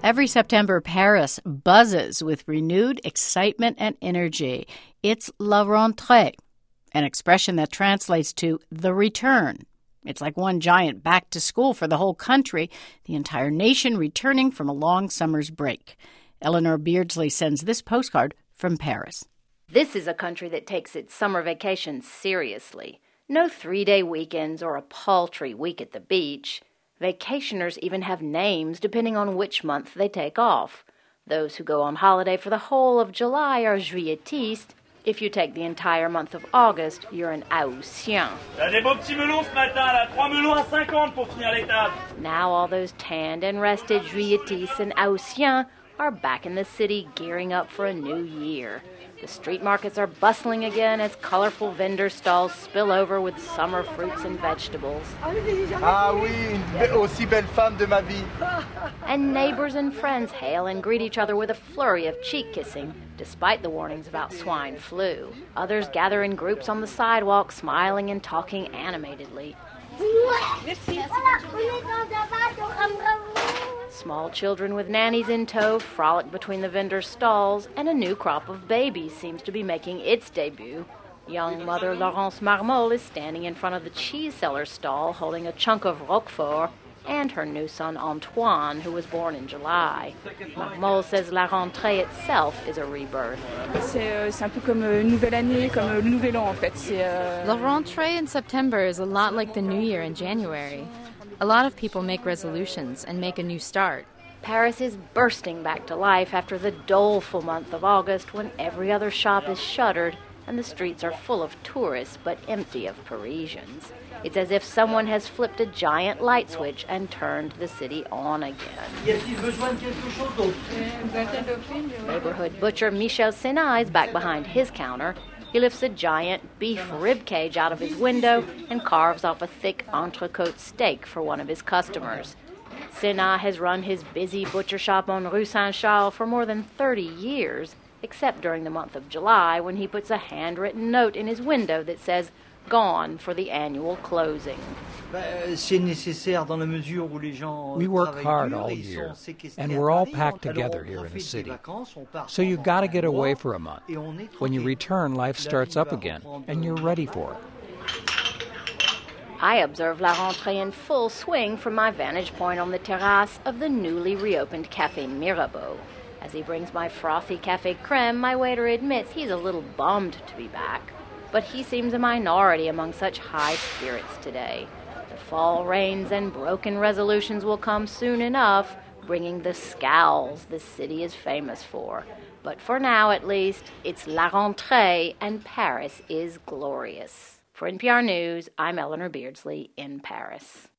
Every September, Paris buzzes with renewed excitement and energy. It's la rentrée, an expression that translates to the return. It's like one giant back to school for the whole country, the entire nation returning from a long summer's break. Eleanor Beardsley sends this postcard from Paris. This is a country that takes its summer vacations seriously. No 3-day weekends or a paltry week at the beach. Vacationers even have names depending on which month they take off. Those who go on holiday for the whole of July are juilletistes. If you take the entire month of August, you're an Haussien. Now all those tanned and rested juilletistes and Haussiens are back in the city gearing up for a new year. The street markets are bustling again as colorful vendor stalls spill over with summer fruits and vegetables. Ah oui, aussi belle femme de ma vie. And neighbors and friends hail and greet each other with a flurry of cheek kissing, despite the warnings about swine flu. Others gather in groups on the sidewalk, smiling and talking animatedly. Small children with nannies in tow frolic between the vendors' stalls, and a new crop of babies seems to be making its debut. Young mother Laurence Marmol is standing in front of the cheese seller's stall holding a chunk of Roquefort, and her new son Antoine, who was born in July. Marmol says la rentrée itself is a rebirth. C'est un peu comme une nouvelle année, comme le nouvel an en fait. La rentrée in September is a lot like the New Year in January. A lot of people make resolutions and make a new start. Paris is bursting back to life after the doleful month of August when every other shop is shuttered and the streets are full of tourists but empty of Parisians. It's as if someone has flipped a giant light switch and turned the city on again. Neighborhood butcher Michel Senat is back behind his counter. He lifts a giant beef rib cage out of his window and carves off a thick entrecôte steak for one of his customers. Senat has run his busy butcher shop on Rue Saint-Charles for more than 30 years, except during the month of July when he puts a handwritten note in his window that says, "Gone for the annual closing." We work hard all year, and we're all packed together here in the city. So you've got to get away for a month. When you return, life starts up again, and you're ready for it. I observe la rentrée in full swing from my vantage point on the terrace of the newly reopened Café Mirabeau. As he brings my frothy café crème, my waiter admits he's a little bummed to be back. But he seems a minority among such high spirits today. The fall rains and broken resolutions will come soon enough, bringing the scowls the city is famous for. But for now, at least, it's la rentrée and Paris is glorious. For NPR News, I'm Eleanor Beardsley in Paris.